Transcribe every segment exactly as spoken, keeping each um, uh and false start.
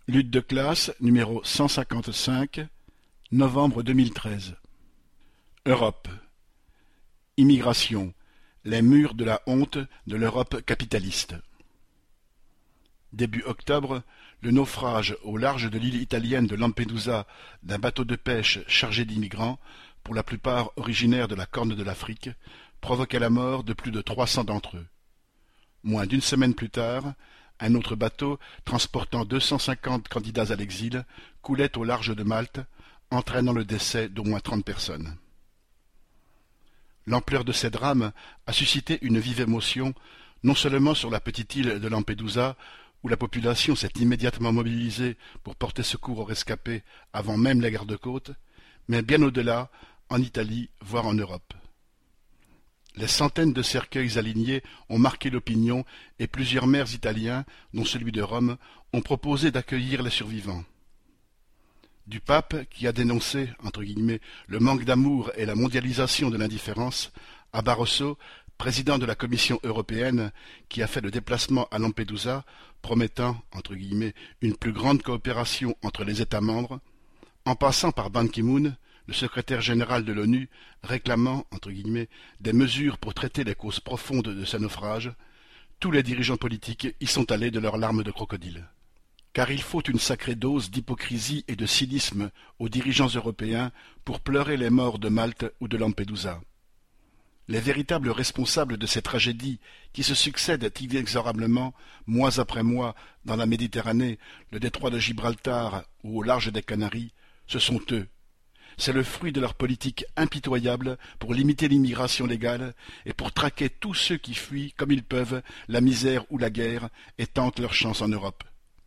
Lutte de classe numéro cent cinquante-cinq, novembre deux mille treize. Europe. Immigration. Les murs de la honte de l'Europe capitaliste. Début octobre, le naufrage au large de l'île italienne de Lampedusa d'un bateau de pêche chargé d'immigrants, pour la plupart originaires de la Corne de l'Afrique, provoquait la mort de plus de trois cents d'entre eux. Moins d'une semaine plus tard, un autre bateau, transportant deux cent cinquante candidats à l'exil, coulait au large de Malte, entraînant le décès d'au moins trente personnes. L'ampleur de ces drames a suscité une vive émotion, non seulement sur la petite île de Lampedusa, où la population s'est immédiatement mobilisée pour porter secours aux rescapés avant même les gardes-côtes, mais bien au-delà, en Italie, voire en Europe. Les centaines de cercueils alignés ont marqué l'opinion et plusieurs maires italiens, dont celui de Rome, ont proposé d'accueillir les survivants. Du pape, qui a dénoncé, entre guillemets, le manque d'amour et la mondialisation de l'indifférence, à Barroso, président de la Commission européenne, qui a fait le déplacement à Lampedusa, promettant, entre guillemets, une plus grande coopération entre les États membres, en passant par Ban Ki-moon, le secrétaire général de l'ONU, réclamant, entre guillemets, des mesures pour traiter les causes profondes de ces naufrages, tous les dirigeants politiques y sont allés de leurs larmes de crocodile. Car il faut une sacrée dose d'hypocrisie et de cynisme aux dirigeants européens pour pleurer les morts de Malte ou de Lampedusa. Les véritables responsables de ces tragédies qui se succèdent inexorablement, mois après mois, dans la Méditerranée, le détroit de Gibraltar ou au large des Canaries, ce sont eux. C'est le fruit de leur politique impitoyable pour limiter l'immigration légale et pour traquer tous ceux qui fuient, comme ils peuvent, la misère ou la guerre et tentent leur chance en Europe.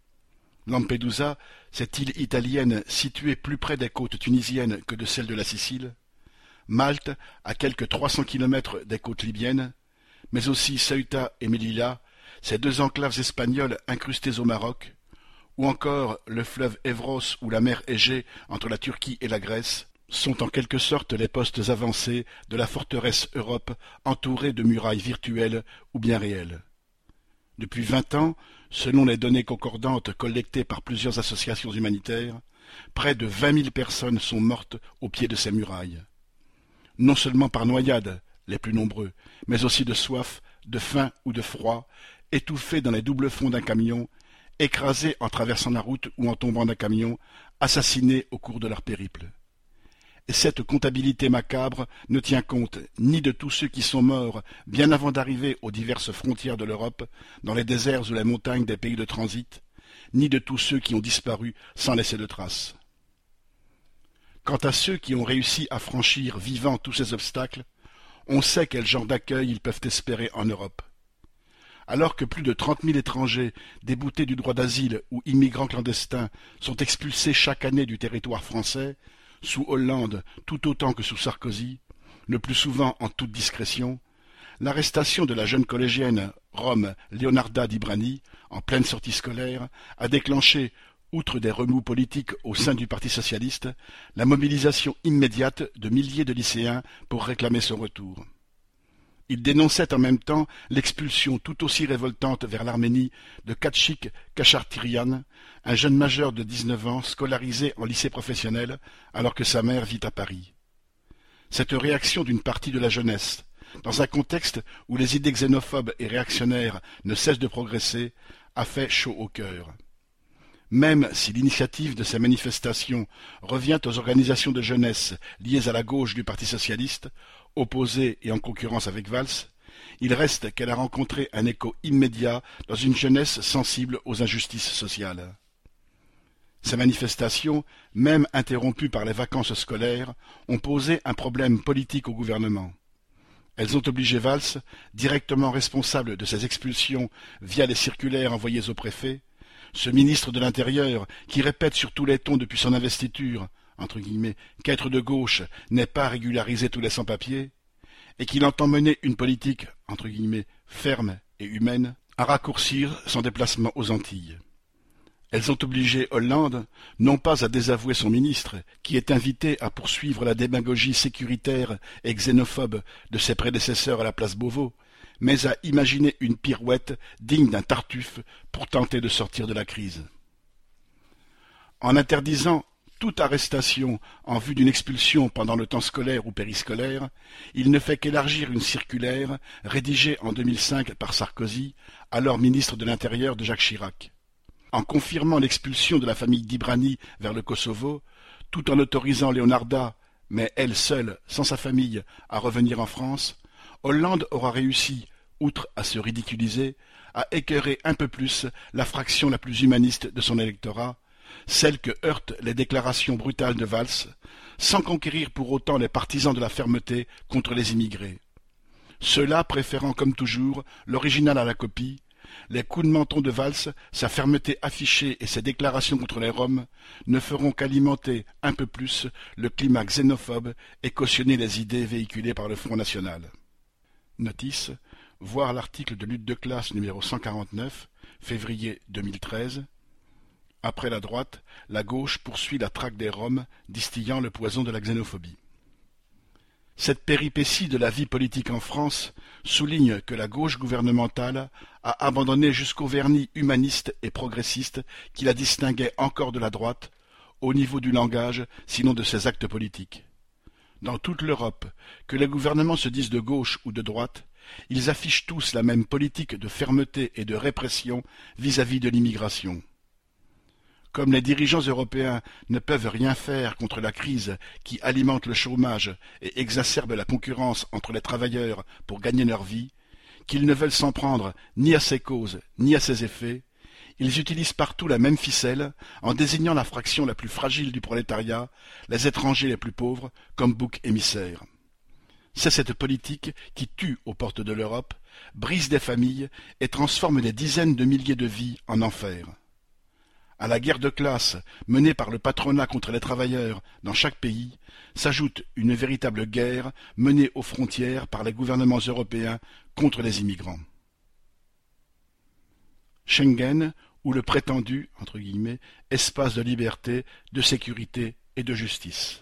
Lampedusa, cette île italienne située plus près des côtes tunisiennes que de celles de la Sicile, Malte, à quelques trois cents kilomètres des côtes libyennes, mais aussi Ceuta et Melilla, ces deux enclaves espagnoles incrustées au Maroc, ou encore le fleuve Évros ou la mer Égée entre la Turquie et la Grèce, sont en quelque sorte les postes avancés de la forteresse Europe entourée de murailles virtuelles ou bien réelles. Depuis vingt ans, selon les données concordantes collectées par plusieurs associations humanitaires, près de vingt mille personnes sont mortes au pied de ces murailles. Non seulement par noyade, les plus nombreux, mais aussi de soif, de faim ou de froid, étouffés dans les doubles fonds d'un camion, écrasés en traversant la route ou en tombant d'un camion, assassinés au cours de leur périple. Et cette comptabilité macabre ne tient compte ni de tous ceux qui sont morts bien avant d'arriver aux diverses frontières de l'Europe, dans les déserts ou les montagnes des pays de transit, ni de tous ceux qui ont disparu sans laisser de traces. Quant à ceux qui ont réussi à franchir vivants tous ces obstacles, on sait quel genre d'accueil ils peuvent espérer en Europe. Alors que plus de trente mille étrangers, déboutés du droit d'asile ou immigrants clandestins, sont expulsés chaque année du territoire français, sous Hollande tout autant que sous Sarkozy, le plus souvent en toute discrétion, l'arrestation de la jeune collégienne Rome Leonarda Di Brani, en pleine sortie scolaire, a déclenché, outre des remous politiques au sein du Parti socialiste, la mobilisation immédiate de milliers de lycéens pour réclamer son retour. Il dénonçait en même temps l'expulsion tout aussi révoltante vers l'Arménie de Katchik Kachartirian, un jeune majeur de dix-neuf ans scolarisé en lycée professionnel alors que sa mère vit à Paris. Cette réaction d'une partie de la jeunesse, dans un contexte où les idées xénophobes et réactionnaires ne cessent de progresser, a fait chaud au cœur. Même si l'initiative de ces manifestations revient aux organisations de jeunesse liées à la gauche du Parti socialiste, opposée et en concurrence avec Valls, il reste qu'elle a rencontré un écho immédiat dans une jeunesse sensible aux injustices sociales. Ces manifestations, même interrompues par les vacances scolaires, ont posé un problème politique au gouvernement. Elles ont obligé Valls, directement responsable de ces expulsions via les circulaires envoyées au préfet, ce ministre de l'Intérieur qui répète sur tous les tons depuis son investiture, entre guillemets, qu'être de gauche n'est pas régulariser tous les sans-papiers, et qu'il entend mener une politique, entre guillemets, ferme et humaine, à raccourcir son déplacement aux Antilles. Elles ont obligé Hollande, non pas à désavouer son ministre, qui est invité à poursuivre la démagogie sécuritaire et xénophobe de ses prédécesseurs à la place Beauvau, mais à imaginer une pirouette digne d'un Tartuffe pour tenter de sortir de la crise. En interdisant toute arrestation en vue d'une expulsion pendant le temps scolaire ou périscolaire, il ne fait qu'élargir une circulaire rédigée en deux mille cinq par Sarkozy, alors ministre de l'Intérieur de Jacques Chirac. En confirmant l'expulsion de la famille Dibrani vers le Kosovo, tout en autorisant Leonarda, mais elle seule, sans sa famille, à revenir en France, Hollande aura réussi, outre à se ridiculiser, à écœurer un peu plus la fraction la plus humaniste de son électorat, celle que heurtent les déclarations brutales de Valls, sans conquérir pour autant les partisans de la fermeté contre les immigrés. Ceux-là préférant comme toujours l'original à la copie, les coups de menton de Valls, sa fermeté affichée et ses déclarations contre les Roms ne feront qu'alimenter un peu plus le climat xénophobe et cautionner les idées véhiculées par le Front National. Notice, voir l'article de lutte de classe numéro cent quarante-neuf, février deux mille treize. Après la droite, la gauche poursuit la traque des Roms, distillant le poison de la xénophobie. Cette péripétie de la vie politique en France souligne que la gauche gouvernementale a abandonné jusqu'au vernis humaniste et progressiste qui la distinguait encore de la droite, au niveau du langage, sinon de ses actes politiques. Dans toute l'Europe, que les gouvernements se disent de gauche ou de droite, ils affichent tous la même politique de fermeté et de répression vis-à-vis de l'immigration. Comme les dirigeants européens ne peuvent rien faire contre la crise qui alimente le chômage et exacerbe la concurrence entre les travailleurs pour gagner leur vie, qu'ils ne veulent s'en prendre ni à ses causes ni à ses effets, ils utilisent partout la même ficelle en désignant la fraction la plus fragile du prolétariat, les étrangers les plus pauvres, comme boucs émissaires. C'est cette politique qui tue aux portes de l'Europe, brise des familles et transforme des dizaines de milliers de vies en enfer. À la guerre de classe menée par le patronat contre les travailleurs dans chaque pays s'ajoute une véritable guerre menée aux frontières par les gouvernements européens contre les immigrants. Schengen, ou le prétendu, entre guillemets, espace de liberté, de sécurité et de justice.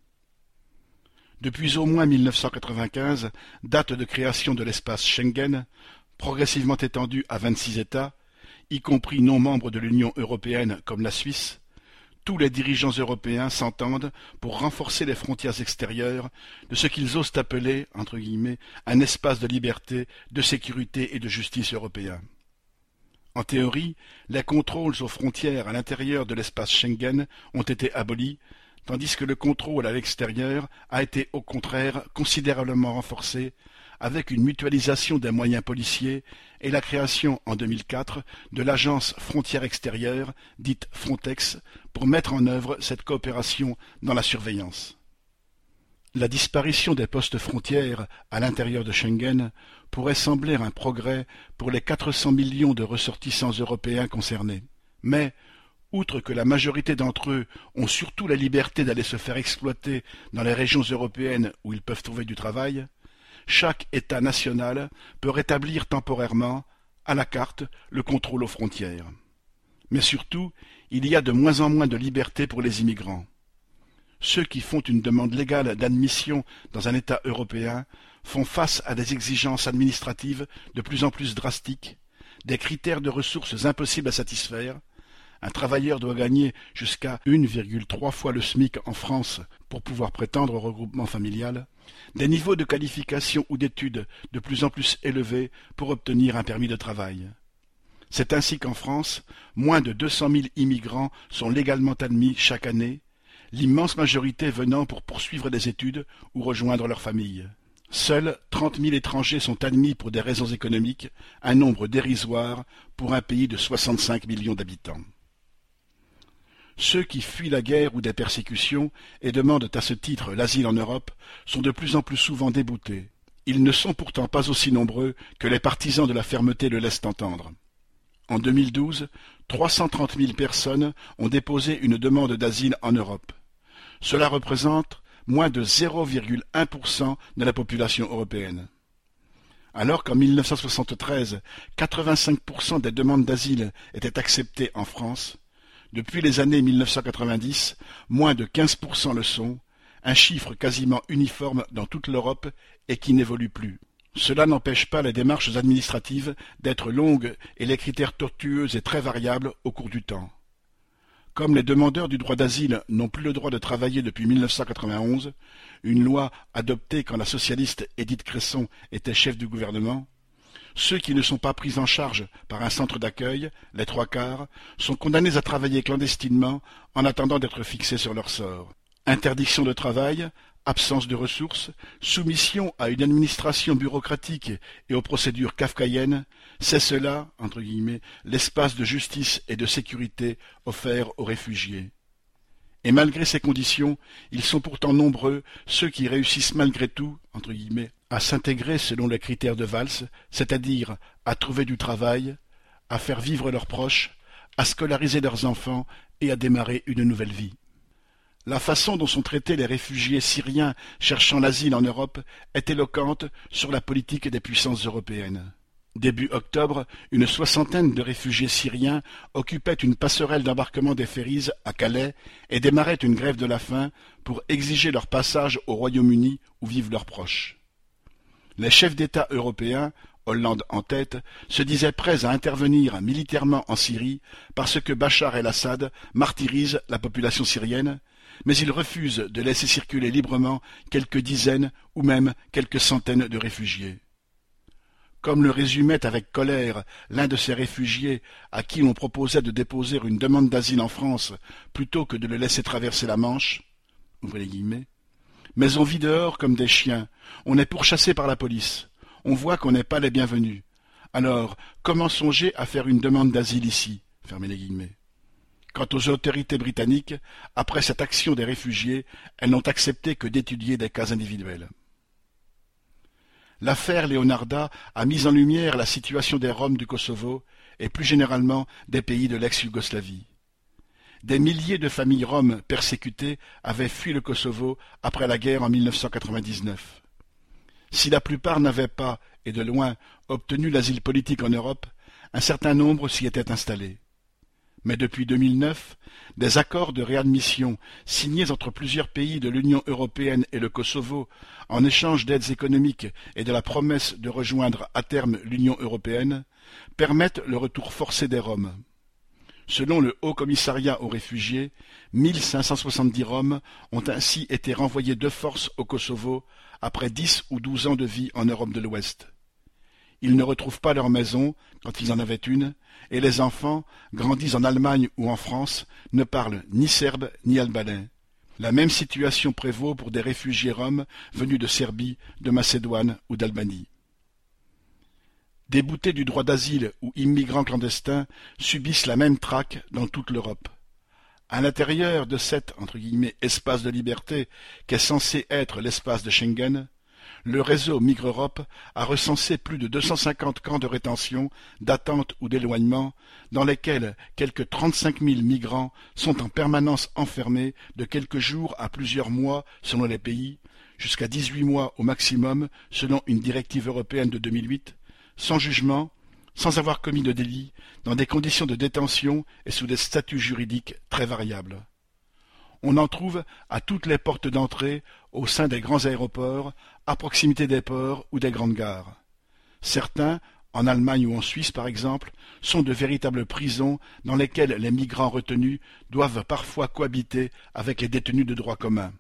Depuis au moins mille neuf cent quatre-vingt-quinze, date de création de l'espace Schengen, progressivement étendu à vingt-six États, y compris non membres de l'Union européenne comme la Suisse, tous les dirigeants européens s'entendent pour renforcer les frontières extérieures de ce qu'ils osent appeler, entre guillemets, un espace de liberté, de sécurité et de justice européen. En théorie, les contrôles aux frontières à l'intérieur de l'espace Schengen ont été abolis, tandis que le contrôle à l'extérieur a été au contraire considérablement renforcé, avec une mutualisation des moyens policiers et la création en deux mille quatre de l'agence frontières extérieures, dite Frontex, pour mettre en œuvre cette coopération dans la surveillance. La disparition des postes frontières à l'intérieur de Schengen pourrait sembler un progrès pour les quatre cents millions de ressortissants européens concernés. Mais, outre que la majorité d'entre eux ont surtout la liberté d'aller se faire exploiter dans les régions européennes où ils peuvent trouver du travail, chaque État national peut rétablir temporairement, à la carte, le contrôle aux frontières. Mais surtout, il y a de moins en moins de liberté pour les immigrants. Ceux qui font une demande légale d'admission dans un État européen font face à des exigences administratives de plus en plus drastiques, des critères de ressources impossibles à satisfaire. Un travailleur doit gagner jusqu'à une virgule trois fois le SMIC en France pour pouvoir prétendre au regroupement familial, des niveaux de qualification ou d'études de plus en plus élevés pour obtenir un permis de travail. C'est ainsi qu'en France, moins de deux cent mille immigrants sont légalement admis chaque année, l'immense majorité venant pour poursuivre des études ou rejoindre leur famille. Seuls trente mille étrangers sont admis pour des raisons économiques, un nombre dérisoire pour un pays de soixante-cinq millions d'habitants. Ceux qui fuient la guerre ou des persécutions et demandent à ce titre l'asile en Europe sont de plus en plus souvent déboutés. Ils ne sont pourtant pas aussi nombreux que les partisans de la fermeté le laissent entendre. En deux mille douze, trois cent trente mille personnes ont déposé une demande d'asile en Europe. Cela représente moins de zéro virgule un pour cent de la population européenne. Alors qu'en mille neuf cent soixante-treize, quatre-vingt-cinq pour cent des demandes d'asile étaient acceptées en France, depuis les années mille neuf cent quatre-vingt-dix, moins de quinze pour cent le sont, un chiffre quasiment uniforme dans toute l'Europe et qui n'évolue plus. Cela n'empêche pas les démarches administratives d'être longues et les critères tortueux et très variables au cours du temps. Comme les demandeurs du droit d'asile n'ont plus le droit de travailler depuis mille neuf cent quatre-vingt-onze, une loi adoptée quand la socialiste Édith Cresson était chef du gouvernement, ceux qui ne sont pas pris en charge par un centre d'accueil, les trois quarts, sont condamnés à travailler clandestinement en attendant d'être fixés sur leur sort. Interdiction de travail, absence de ressources, soumission à une administration bureaucratique et aux procédures kafkaïennes, c'est cela, entre guillemets, l'espace de justice et de sécurité offert aux réfugiés. Et malgré ces conditions, ils sont pourtant nombreux, ceux qui réussissent malgré tout, entre guillemets, à s'intégrer selon les critères de Valls, c'est-à-dire à trouver du travail, à faire vivre leurs proches, à scolariser leurs enfants et à démarrer une nouvelle vie. La façon dont sont traités les réfugiés syriens cherchant l'asile en Europe est éloquente sur la politique des puissances européennes. Début octobre, une soixantaine de réfugiés syriens occupaient une passerelle d'embarquement des ferries à Calais et démarraient une grève de la faim pour exiger leur passage au Royaume-Uni où vivent leurs proches. Les chefs d'État européens, Hollande en tête, se disaient prêts à intervenir militairement en Syrie parce que Bachar el-Assad martyrise la population syrienne, mais ils refusent de laisser circuler librement quelques dizaines ou même quelques centaines de réfugiés. Comme le résumait avec colère l'un de ces réfugiés à qui l'on proposait de déposer une demande d'asile en France plutôt que de le laisser traverser la Manche, ouvrez les guillemets, mais on vit dehors comme des chiens, on est pourchassé par la police, on voit qu'on n'est pas les bienvenus. Alors, comment songer à faire une demande d'asile ici, fermez les guillemets. Quant aux autorités britanniques, après cette action des réfugiés, elles n'ont accepté que d'étudier des cas individuels. L'affaire Leonarda a mis en lumière la situation des Roms du Kosovo et plus généralement des pays de l'ex-Yougoslavie. Des milliers de familles roms persécutées avaient fui le Kosovo après la guerre en mille neuf cent quatre-vingt-dix-neuf. Si la plupart n'avaient pas, et de loin, obtenu l'asile politique en Europe, un certain nombre s'y étaient installés. Mais depuis deux mille neuf, des accords de réadmission signés entre plusieurs pays de l'Union européenne et le Kosovo en échange d'aides économiques et de la promesse de rejoindre à terme l'Union européenne permettent le retour forcé des Roms. Selon le Haut Commissariat aux réfugiés, mille cinq cent soixante-dix Roms ont ainsi été renvoyés de force au Kosovo après dix ou douze ans de vie en Europe de l'Ouest. Ils ne retrouvent pas leur maison, quand ils en avaient une, et les enfants, grandis en Allemagne ou en France, ne parlent ni serbe ni albanais. La même situation prévaut pour des réfugiés roms venus de Serbie, de Macédoine ou d'Albanie. Déboutés du droit d'asile ou immigrants clandestins subissent la même traque dans toute l'Europe. À l'intérieur de cet entre guillemets, espace de liberté qu'est censé être l'espace de Schengen, le réseau Migre-Europe a recensé plus de deux cent cinquante camps de rétention, d'attente ou d'éloignement, dans lesquels quelques trente-cinq mille migrants sont en permanence enfermés de quelques jours à plusieurs mois selon les pays, jusqu'à dix-huit mois au maximum selon une directive européenne de deux mille huit, sans jugement, sans avoir commis de délit, dans des conditions de détention et sous des statuts juridiques très variables. On en trouve à toutes les portes d'entrée, au sein des grands aéroports, à proximité des ports ou des grandes gares. Certains, en Allemagne ou en Suisse par exemple, sont de véritables prisons dans lesquelles les migrants retenus doivent parfois cohabiter avec les détenus de droit commun.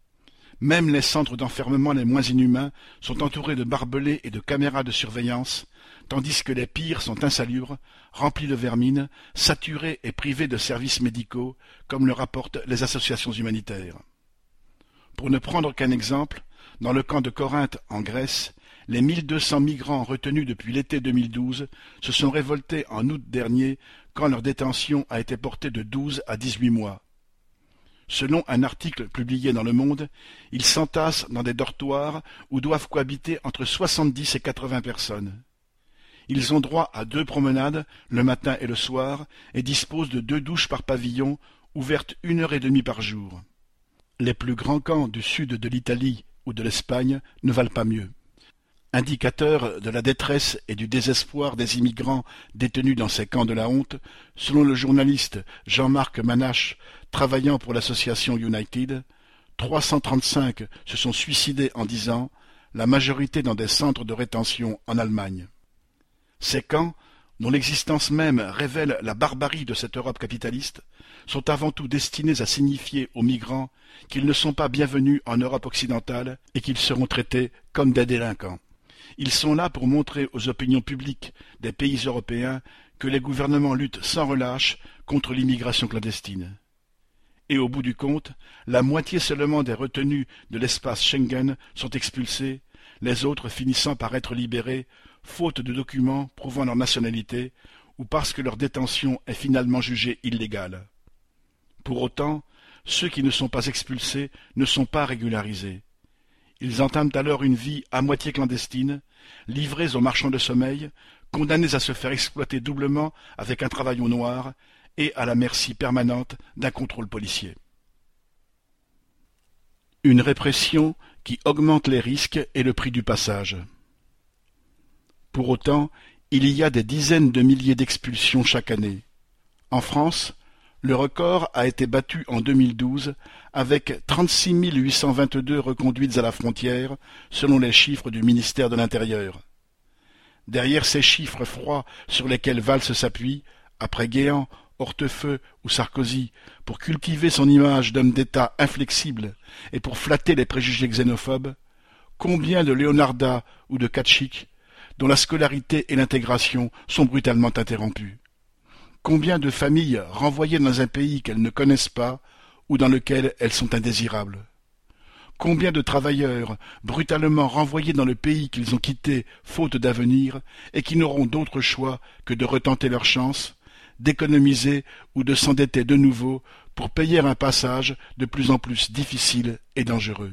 Même les centres d'enfermement les moins inhumains sont entourés de barbelés et de caméras de surveillance, tandis que les pires sont insalubres, remplis de vermine, saturés et privés de services médicaux, comme le rapportent les associations humanitaires. Pour ne prendre qu'un exemple, dans le camp de Corinthe, en Grèce, les mille deux cents migrants retenus depuis l'été deux mille douze se sont révoltés en août dernier quand leur détention a été portée de douze à dix-huit mois. Selon un article publié dans Le Monde, ils s'entassent dans des dortoirs où doivent cohabiter entre soixante-dix et quatre-vingts personnes. Ils ont droit à deux promenades, le matin et le soir, et disposent de deux douches par pavillon, ouvertes une heure et demie par jour. Les plus grands camps du sud de l'Italie ou de l'Espagne ne valent pas mieux. Indicateur de la détresse et du désespoir des immigrants détenus dans ces camps de la honte, selon le journaliste Jean-Marc Manache, travaillant pour l'association United, trois cent trente-cinq se sont suicidés en dix ans, la majorité dans des centres de rétention en Allemagne. Ces camps, dont l'existence même révèle la barbarie de cette Europe capitaliste, sont avant tout destinés à signifier aux migrants qu'ils ne sont pas bienvenus en Europe occidentale et qu'ils seront traités comme des délinquants. Ils sont là pour montrer aux opinions publiques des pays européens que les gouvernements luttent sans relâche contre l'immigration clandestine. Et au bout du compte, la moitié seulement des retenus de l'espace Schengen sont expulsés, les autres finissant par être libérés, faute de documents prouvant leur nationalité, ou parce que leur détention est finalement jugée illégale. Pour autant, ceux qui ne sont pas expulsés ne sont pas régularisés. Ils entament alors une vie à moitié clandestine, livrés aux marchands de sommeil, condamnés à se faire exploiter doublement avec un travail au noir et à la merci permanente d'un contrôle policier. Une répression qui augmente les risques et le prix du passage. Pour autant, il y a des dizaines de milliers d'expulsions chaque année. En France, le record a été battu en deux mille douze avec trente-six mille huit cent vingt-deux reconduites à la frontière, selon les chiffres du ministère de l'Intérieur. Derrière ces chiffres froids sur lesquels Valls s'appuie, après Guéant, Hortefeux ou Sarkozy, pour cultiver son image d'homme d'État inflexible et pour flatter les préjugés xénophobes, combien de Leonarda ou de Katchik, dont la scolarité et l'intégration sont brutalement interrompues? Combien de familles renvoyées dans un pays qu'elles ne connaissent pas ou dans lequel elles sont indésirables? Combien de travailleurs brutalement renvoyés dans le pays qu'ils ont quitté faute d'avenir et qui n'auront d'autre choix que de retenter leur chance, d'économiser ou de s'endetter de nouveau pour payer un passage de plus en plus difficile et dangereux?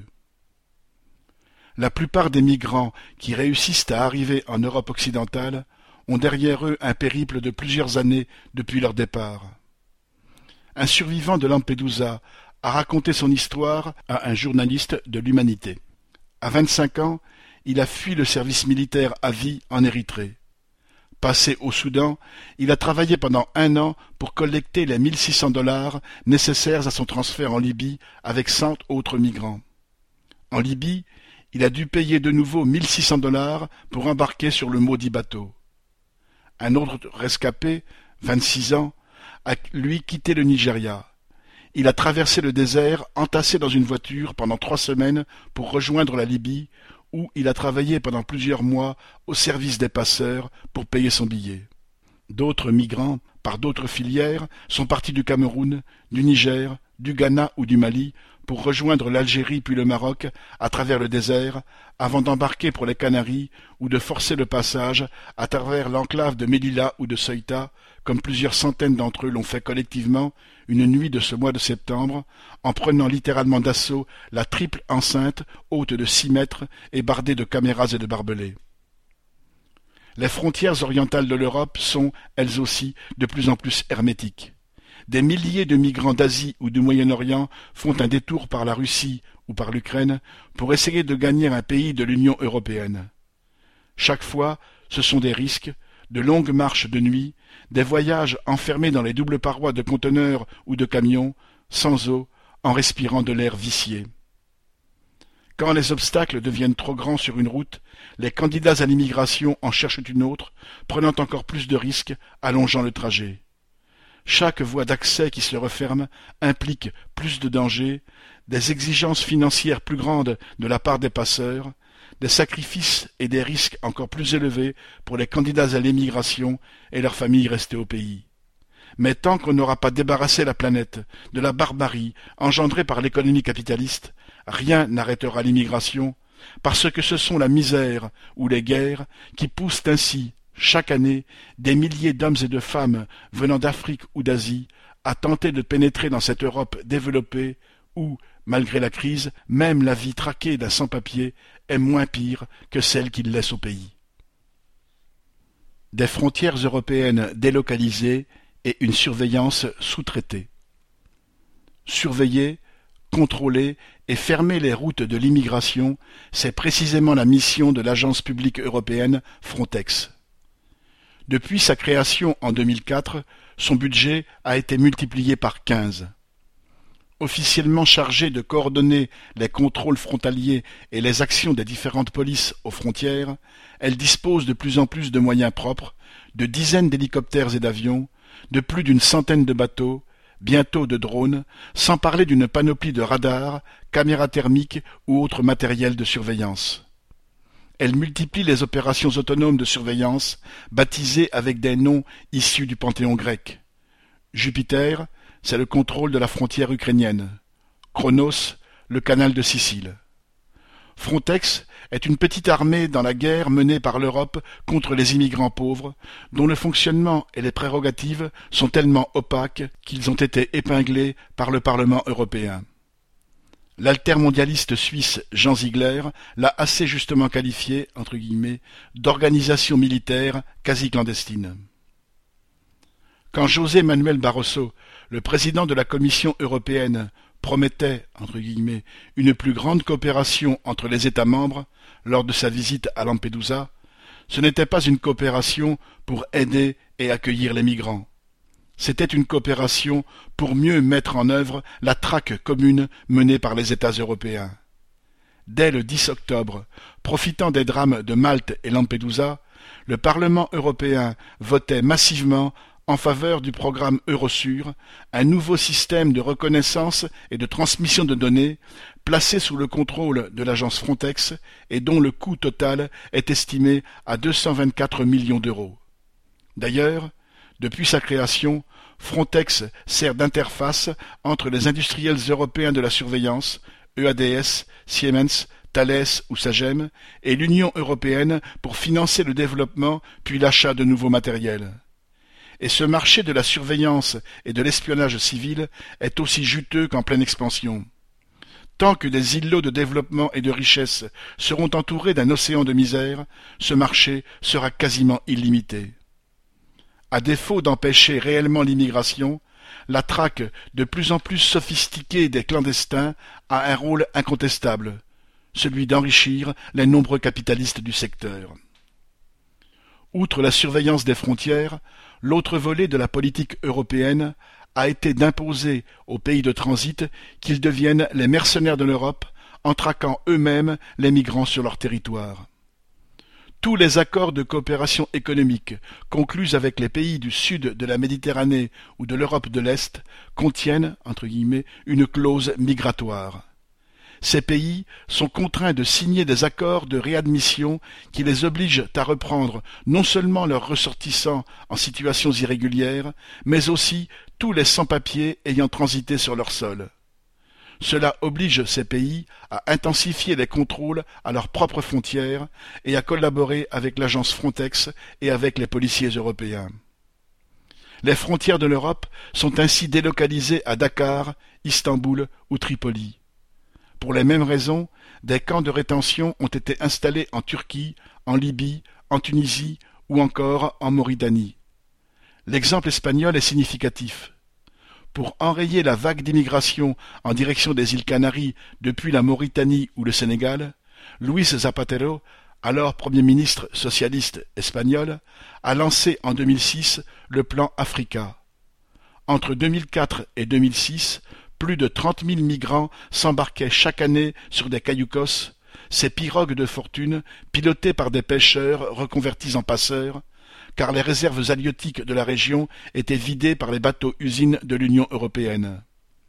La plupart des migrants qui réussissent à arriver en Europe occidentale ont derrière eux un périple de plusieurs années depuis leur départ. Un survivant de Lampedusa a raconté son histoire à un journaliste de l'Humanité. À vingt-cinq ans, il a fui le service militaire à vie en Érythrée. Passé au Soudan, il a travaillé pendant un an pour collecter les mille six cents dollars nécessaires à son transfert en Libye avec cent autres migrants. En Libye, il a dû payer de nouveau mille six cents dollars pour embarquer sur le maudit bateau. Un autre rescapé, vingt-six ans, a lui quitté le Nigeria. Il a traversé le désert, entassé dans une voiture pendant trois semaines pour rejoindre la Libye, où il a travaillé pendant plusieurs mois au service des passeurs pour payer son billet. D'autres migrants, par d'autres filières, sont partis du Cameroun, du Niger, du Ghana ou du Mali pour rejoindre l'Algérie puis le Maroc à travers le désert, avant d'embarquer pour les Canaries ou de forcer le passage à travers l'enclave de Melilla ou de Ceuta, comme plusieurs centaines d'entre eux l'ont fait collectivement une nuit de ce mois de septembre, en prenant littéralement d'assaut la triple enceinte haute de six mètres et bardée de caméras et de barbelés. Les frontières orientales de l'Europe sont, elles aussi, de plus en plus hermétiques. Des milliers de migrants d'Asie ou du Moyen-Orient font un détour par la Russie ou par l'Ukraine pour essayer de gagner un pays de l'Union européenne. Chaque fois, ce sont des risques, de longues marches de nuit, des voyages enfermés dans les doubles parois de conteneurs ou de camions, sans eau, en respirant de l'air vicié. Quand les obstacles deviennent trop grands sur une route, les candidats à l'immigration en cherchent une autre, prenant encore plus de risques, allongeant le trajet. Chaque voie d'accès qui se referme implique plus de dangers, des exigences financières plus grandes de la part des passeurs, des sacrifices et des risques encore plus élevés pour les candidats à l'émigration et leurs familles restées au pays. Mais tant qu'on n'aura pas débarrassé la planète de la barbarie engendrée par l'économie capitaliste, rien n'arrêtera l'immigration, parce que ce sont la misère ou les guerres qui poussent ainsi, chaque année, des milliers d'hommes et de femmes venant d'Afrique ou d'Asie à tenter de pénétrer dans cette Europe développée où, malgré la crise, même la vie traquée d'un sans-papier est moins pire que celle qu'il laisse au pays. Des frontières européennes délocalisées et une surveillance sous-traitée. Surveiller, contrôler et fermer les routes de l'immigration, c'est précisément la mission de l'agence publique européenne Frontex. Depuis sa création en deux mille quatre, son budget a été multiplié par quinze. Officiellement chargée de coordonner les contrôles frontaliers et les actions des différentes polices aux frontières, elle dispose de plus en plus de moyens propres, de dizaines d'hélicoptères et d'avions, de plus d'une centaine de bateaux, bientôt de drones, sans parler d'une panoplie de radars, caméras thermiques ou autres matériels de surveillance. Elle multiplie les opérations autonomes de surveillance, baptisées avec des noms issus du panthéon grec. Jupiter, c'est le contrôle de la frontière ukrainienne. Chronos, le canal de Sicile. Frontex est une petite armée dans la guerre menée par l'Europe contre les immigrants pauvres, dont le fonctionnement et les prérogatives sont tellement opaques qu'ils ont été épinglés par le Parlement européen. L'altermondialiste suisse Jean Ziegler l'a assez justement qualifié, entre guillemets, d'organisation militaire quasi clandestine. Quand José Manuel Barroso, le président de la Commission européenne, promettait, entre guillemets, une plus grande coopération entre les États membres lors de sa visite à Lampedusa, ce n'était pas une coopération pour aider et accueillir les migrants. C'était une coopération pour mieux mettre en œuvre la traque commune menée par les États européens. Dès le dix octobre, profitant des drames de Malte et Lampedusa, le Parlement européen votait massivement en faveur du programme Eurosur, un nouveau système de reconnaissance et de transmission de données placé sous le contrôle de l'agence Frontex et dont le coût total est estimé à deux cent vingt-quatre millions d'euros. D'ailleurs, depuis sa création, Frontex sert d'interface entre les industriels européens de la surveillance, E A D S, Siemens, Thales ou Sagem, et l'Union européenne pour financer le développement puis l'achat de nouveaux matériels. Et ce marché de la surveillance et de l'espionnage civil est aussi juteux qu'en pleine expansion. Tant que des îlots de développement et de richesse seront entourés d'un océan de misère, ce marché sera quasiment illimité. À défaut d'empêcher réellement l'immigration, la traque de plus en plus sophistiquée des clandestins a un rôle incontestable, celui d'enrichir les nombreux capitalistes du secteur. Outre la surveillance des frontières, l'autre volet de la politique européenne a été d'imposer aux pays de transit qu'ils deviennent les mercenaires de l'Europe en traquant eux-mêmes les migrants sur leur territoire. Tous les accords de coopération économique conclus avec les pays du sud de la Méditerranée ou de l'Europe de l'Est contiennent, entre guillemets, une clause migratoire. Ces pays sont contraints de signer des accords de réadmission qui les obligent à reprendre non seulement leurs ressortissants en situations irrégulières, mais aussi tous les sans-papiers ayant transité sur leur sol. Cela oblige ces pays à intensifier les contrôles à leurs propres frontières et à collaborer avec l'agence Frontex et avec les policiers européens. Les frontières de l'Europe sont ainsi délocalisées à Dakar, Istanbul ou Tripoli. Pour les mêmes raisons, des camps de rétention ont été installés en Turquie, en Libye, en Tunisie ou encore en Mauritanie. L'exemple espagnol est significatif. Pour enrayer la vague d'immigration en direction des îles Canaries depuis la Mauritanie ou le Sénégal, Luis Zapatero, alors Premier ministre socialiste espagnol, a lancé en deux mille six le plan Africa. Entre deux mille quatre et deux mille six, plus de trente mille migrants s'embarquaient chaque année sur des cayucos, ces pirogues de fortune pilotées par des pêcheurs reconvertis en passeurs, car les réserves halieutiques de la région étaient vidées par les bateaux-usines de l'Union européenne.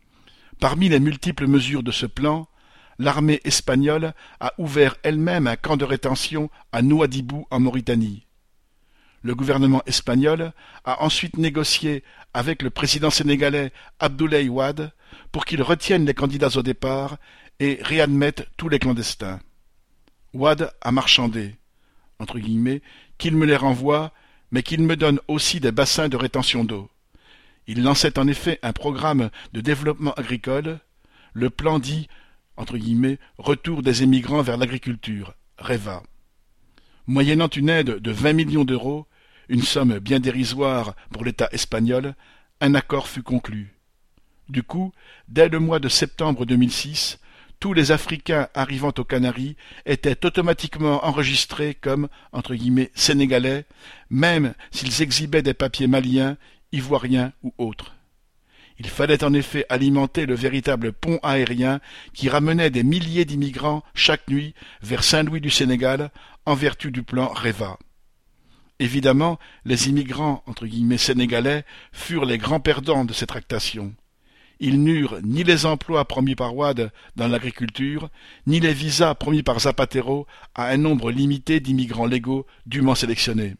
Parmi les multiples mesures de ce plan, l'armée espagnole a ouvert elle-même un camp de rétention à Nouadhibou en Mauritanie. Le gouvernement espagnol a ensuite négocié avec le président sénégalais Abdoulaye Wade pour qu'il retienne les candidats au départ et réadmette tous les clandestins. Wade a marchandé, entre guillemets, qu'il me les renvoie, mais qu'il me donne aussi des bassins de rétention d'eau. Il lançait en effet un programme de développement agricole, le plan dit, entre guillemets, « Retour des émigrants vers l'agriculture », REVA. Moyennant une aide de vingt millions d'euros, une somme bien dérisoire pour l'État espagnol, un accord fut conclu. Du coup, dès le mois de septembre deux mille six, tous les Africains arrivant aux Canaries étaient automatiquement enregistrés comme, entre guillemets, sénégalais, même s'ils exhibaient des papiers maliens, ivoiriens ou autres. Il fallait en effet alimenter le véritable pont aérien qui ramenait des milliers d'immigrants chaque nuit vers Saint-Louis du Sénégal en vertu du plan REVA. Évidemment, les immigrants entre guillemets sénégalais furent les grands perdants de ces tractations. Ils n'eurent ni les emplois promis par Wade dans l'agriculture, ni les visas promis par Zapatero à un nombre limité d'immigrants légaux dûment sélectionnés.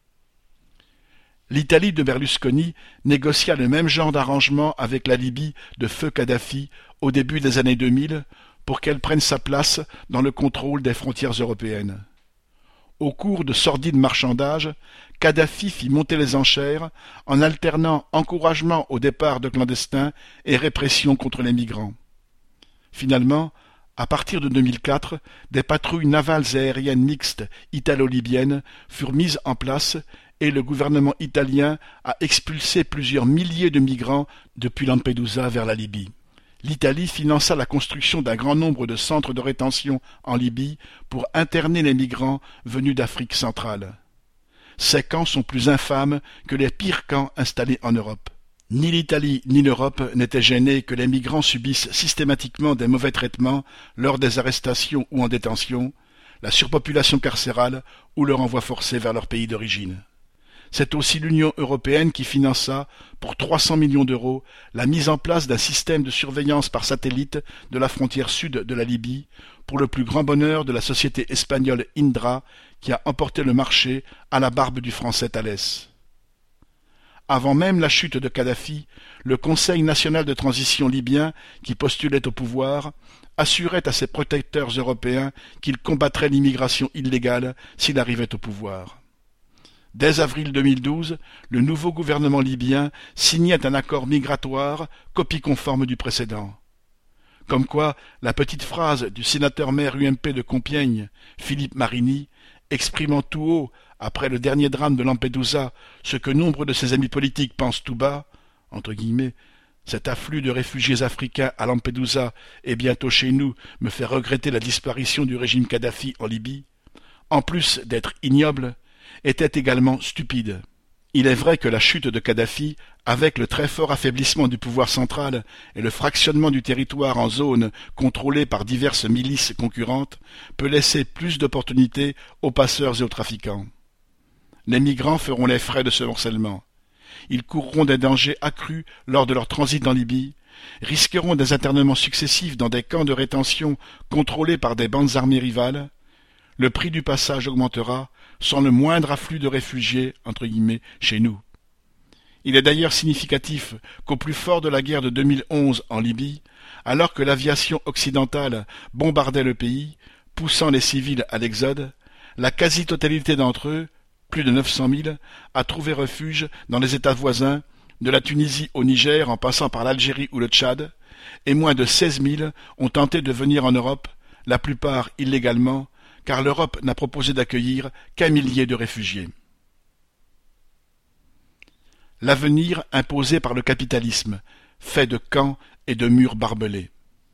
L'Italie de Berlusconi négocia le même genre d'arrangement avec la Libye de feu Kadhafi au début des années deux mille pour qu'elle prenne sa place dans le contrôle des frontières européennes. Au cours de sordides marchandages, Kadhafi fit monter les enchères en alternant encouragement au départ de clandestins et répression contre les migrants. Finalement, à partir de deux mille quatre, des patrouilles navales et aériennes mixtes italo-libyennes furent mises en place et le gouvernement italien a expulsé plusieurs milliers de migrants depuis Lampedusa vers la Libye. L'Italie finança la construction d'un grand nombre de centres de rétention en Libye pour interner les migrants venus d'Afrique centrale. Ces camps sont plus infâmes que les pires camps installés en Europe. Ni l'Italie ni l'Europe n'étaient gênés que les migrants subissent systématiquement des mauvais traitements lors des arrestations ou en détention, la surpopulation carcérale ou le renvoi forcé vers leur pays d'origine. C'est aussi l'Union européenne qui finança, pour trois cents millions d'euros, la mise en place d'un système de surveillance par satellite de la frontière sud de la Libye, pour le plus grand bonheur de la société espagnole Indra, qui a emporté le marché à la barbe du français Thalès. Avant même la chute de Kadhafi, le Conseil national de transition libyen, qui postulait au pouvoir, assurait à ses protecteurs européens qu'il combattrait l'immigration illégale s'il arrivait au pouvoir. Dès avril deux mille douze, le nouveau gouvernement libyen signait un accord migratoire, copie conforme du précédent. Comme quoi, la petite phrase du sénateur-maire U M P de Compiègne, Philippe Marini, exprimant tout haut, après le dernier drame de Lampedusa, ce que nombre de ses amis politiques pensent tout bas, entre guillemets, cet afflux de réfugiés africains à Lampedusa et bientôt chez nous me fait regretter la disparition du régime Kadhafi en Libye, en plus d'être ignoble, était également stupide. Il est vrai que la chute de Kadhafi, avec le très fort affaiblissement du pouvoir central et le fractionnement du territoire en zones contrôlées par diverses milices concurrentes, peut laisser plus d'opportunités aux passeurs et aux trafiquants. Les migrants feront les frais de ce morcellement. Ils courront des dangers accrus lors de leur transit en Libye, risqueront des internements successifs dans des camps de rétention contrôlés par des bandes armées rivales. Le prix du passage augmentera, sans le moindre afflux de réfugiés, entre guillemets, chez nous. Il est d'ailleurs significatif qu'au plus fort de la guerre de deux mille onze en Libye, alors que l'aviation occidentale bombardait le pays, poussant les civils à l'exode, la quasi-totalité d'entre eux, plus de neuf cent mille, a trouvé refuge dans les États voisins, de la Tunisie au Niger en passant par l'Algérie ou le Tchad, et moins de seize mille ont tenté de venir en Europe, la plupart illégalement, car l'Europe n'a proposé d'accueillir qu'un millier de réfugiés. L'avenir imposé par le capitalisme, fait de camps et de murs barbelés.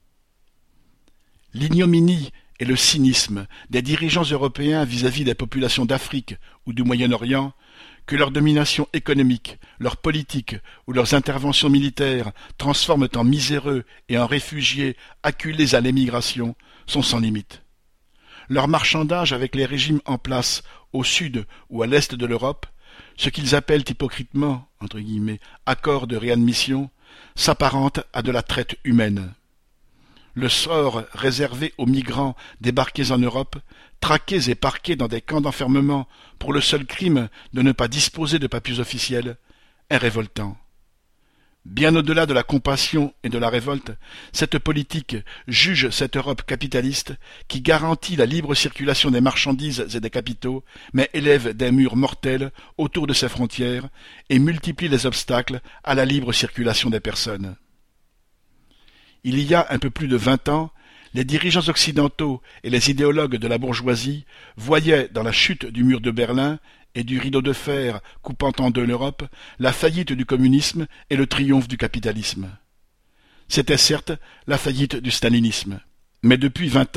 L'ignominie et le cynisme des dirigeants européens vis-à-vis des populations d'Afrique ou du Moyen-Orient, que leur domination économique, leur politique ou leurs interventions militaires transforment en miséreux et en réfugiés acculés à l'émigration, sont sans limite. Leur marchandage avec les régimes en place au sud ou à l'est de l'Europe, ce qu'ils appellent hypocritement, entre guillemets, accord de réadmission, s'apparente à de la traite humaine. Le sort réservé aux migrants débarqués en Europe, traqués et parqués dans des camps d'enfermement pour le seul crime de ne pas disposer de papiers officiels, est révoltant. Bien au-delà de la compassion et de la révolte, cette politique juge cette Europe capitaliste qui garantit la libre circulation des marchandises et des capitaux, mais élève des murs mortels autour de ses frontières et multiplie les obstacles à la libre circulation des personnes. Il y a un peu plus de vingt ans, les dirigeants occidentaux et les idéologues de la bourgeoisie voyaient dans la chute du mur de Berlin et du rideau de fer coupant en deux l'Europe, la faillite du communisme et le triomphe du capitalisme. C'était certes la faillite du stalinisme. Mais depuis vingt ans,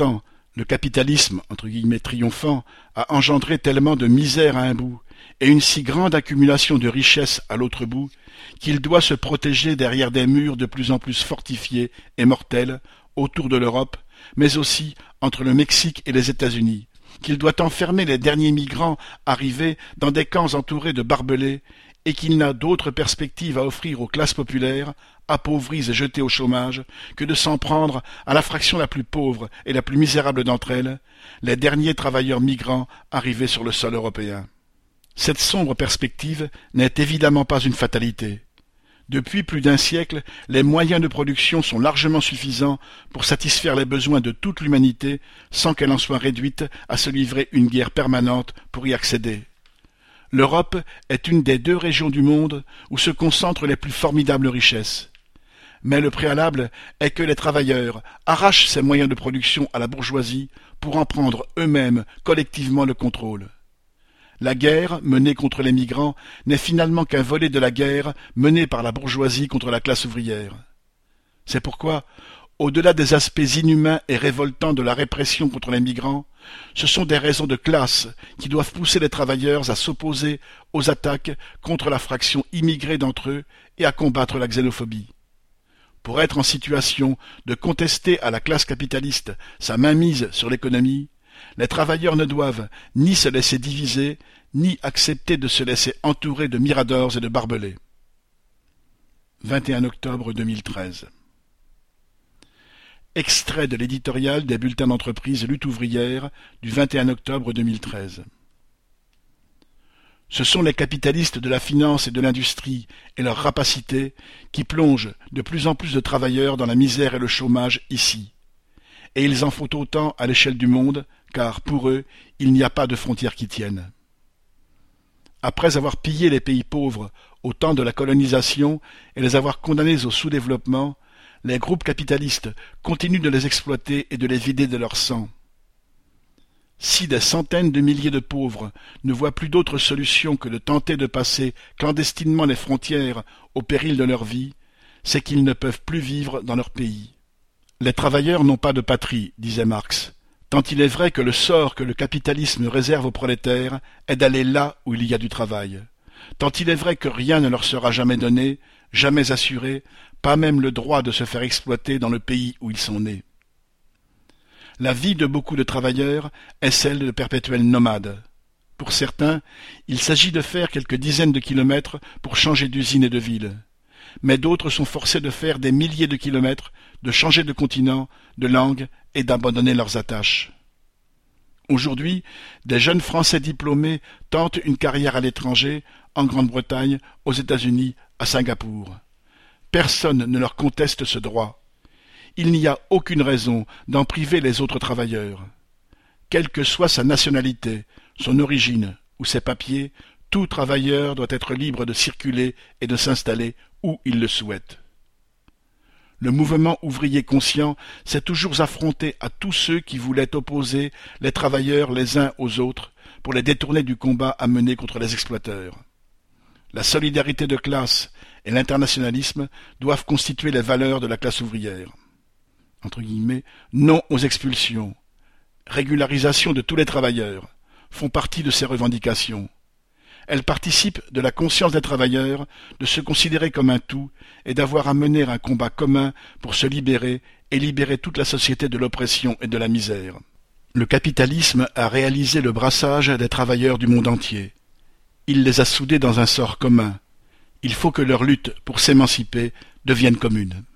Le capitalisme, entre guillemets triomphant, a engendré tellement de misère à un bout, et une si grande accumulation de richesses à l'autre bout, qu'il doit se protéger derrière des murs de plus en plus fortifiés et mortels, autour de l'Europe, mais aussi entre le Mexique et les États-Unis, qu'il doit enfermer les derniers migrants arrivés dans des camps entourés de barbelés, et qu'il n'a d'autre perspective à offrir aux classes populaires, appauvries et jetées au chômage, que de s'en prendre à la fraction la plus pauvre et la plus misérable d'entre elles, les derniers travailleurs migrants arrivés sur le sol européen. Cette sombre perspective n'est évidemment pas une fatalité. Depuis plus d'un siècle, les moyens de production sont largement suffisants pour satisfaire les besoins de toute l'humanité sans qu'elle en soit réduite à se livrer une guerre permanente pour y accéder. L'Europe est une des deux régions du monde où se concentrent les plus formidables richesses. Mais le préalable est que les travailleurs arrachent ces moyens de production à la bourgeoisie pour en prendre eux-mêmes collectivement le contrôle. La guerre menée contre les migrants n'est finalement qu'un volet de la guerre menée par la bourgeoisie contre la classe ouvrière. C'est pourquoi, au-delà des aspects inhumains et révoltants de la répression contre les migrants, ce sont des raisons de classe qui doivent pousser les travailleurs à s'opposer aux attaques contre la fraction immigrée d'entre eux et à combattre la xénophobie. Pour être en situation de contester à la classe capitaliste sa mainmise sur l'économie, les travailleurs ne doivent ni se laisser diviser, ni accepter de se laisser entourer de miradors et de barbelés. vingt et un octobre deux mille treize. Extrait de l'éditorial des bulletins d'entreprise Lutte ouvrière du vingt et un octobre deux mille treize. Ce sont les capitalistes de la finance et de l'industrie et leur rapacité qui plongent de plus en plus de travailleurs dans la misère et le chômage ici. Et ils en font autant à l'échelle du monde, car pour eux, il n'y a pas de frontières qui tiennent. Après avoir pillé les pays pauvres au temps de la colonisation et les avoir condamnés au sous-développement, les groupes capitalistes continuent de les exploiter et de les vider de leur sang. Si des centaines de milliers de pauvres ne voient plus d'autre solution que de tenter de passer clandestinement les frontières au péril de leur vie, c'est qu'ils ne peuvent plus vivre dans leur pays. Les travailleurs n'ont pas de patrie, disait Marx, tant il est vrai que le sort que le capitalisme réserve aux prolétaires est d'aller là où il y a du travail, tant il est vrai que rien ne leur sera jamais donné, jamais assuré, pas même le droit de se faire exploiter dans le pays où ils sont nés. La vie de beaucoup de travailleurs est celle de perpétuels nomades. Pour certains, il s'agit de faire quelques dizaines de kilomètres pour changer d'usine et de ville. Mais d'autres sont forcés de faire des milliers de kilomètres, de changer de continent, de langue et d'abandonner leurs attaches. Aujourd'hui, des jeunes Français diplômés tentent une carrière à l'étranger, en Grande-Bretagne, aux États-Unis, à Singapour. Personne ne leur conteste ce droit. Il n'y a aucune raison d'en priver les autres travailleurs. Quelle que soit sa nationalité, son origine ou ses papiers, tout travailleur doit être libre de circuler et de s'installer où il le souhaite. Le mouvement ouvrier conscient s'est toujours affronté à tous ceux qui voulaient opposer les travailleurs les uns aux autres pour les détourner du combat à mener contre les exploiteurs. La solidarité de classe et l'internationalisme doivent constituer les valeurs de la classe ouvrière. Entre guillemets, non aux expulsions, régularisation de tous les travailleurs, font partie de ces revendications. Elles participent de la conscience des travailleurs de se considérer comme un tout et d'avoir à mener un combat commun pour se libérer et libérer toute la société de l'oppression et de la misère. Le capitalisme a réalisé le brassage des travailleurs du monde entier. Il les a soudés dans un sort commun. Il faut que leur lutte pour s'émanciper devienne commune.